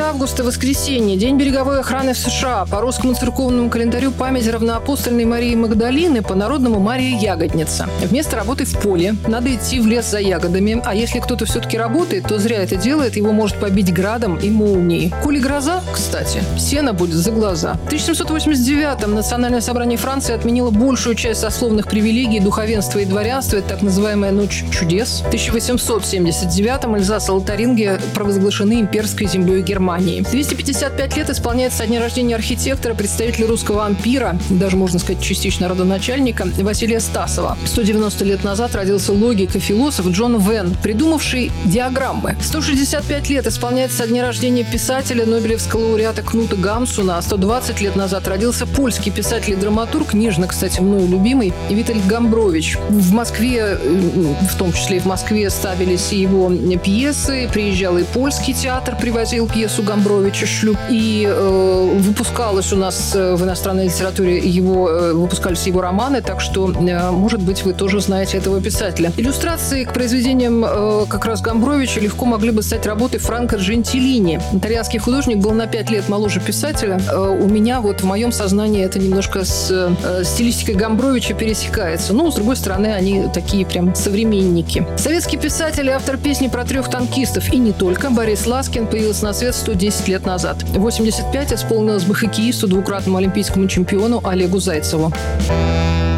августа, воскресенье, День береговой охраны в США. По русскому церковному календарю память равноапостольной Марии Магдалины, по народному Мария Ягодница. Вместо работы в поле надо идти в лес за ягодами, а если кто-то все-таки работает, то зря это делает, его может побить градом и молнией. Коли гроза, кстати, сено будет за глаза. В 1789-м Национальное собрание Франции отменило большую часть сословных привилегий духовенства и дворянства, это так называемая «Ночь чудес». В 1879-м Эльзас и Лотарингия провозглашены имперской землей Германии. 255 лет исполняется со дня рождения архитектора, представителя русского ампира, даже, можно сказать, частично родоначальника, Василия Стасова. 190 лет назад родился логик и философ Джон Вен, придумавший диаграммы. 165 лет исполняется со дня рождения писателя, нобелевского лауреата Кнута Гамсуна, а 120 лет назад родился польский писатель и драматург, нежно, кстати, мною любимый, Витальд Гамбрович. В Москве, в том числе и в Москве, ставились и его пьесы, приезжал и польский театр, привозил пьесу Гамбровича «Шлюп», и выпускалось у нас в иностранной литературе выпускались его романы, так что, может быть, вы тоже знаете этого писателя. Иллюстрации к произведениям как раз Гамбровича легко могли бы стать работой Франко Джентилини. Итальянский художник был на 5 лет моложе писателя. У меня в моем сознании это немножко с стилистикой Гамбровича пересекается. Но, с другой стороны, они такие прям современники. Советский писатель и автор песни про 3 танкистов, и не только, Борис Ласкин появился на свет 110 лет назад. 85 исполнилось бы хоккеисту, двукратному олимпийскому чемпиону Олегу Зайцеву.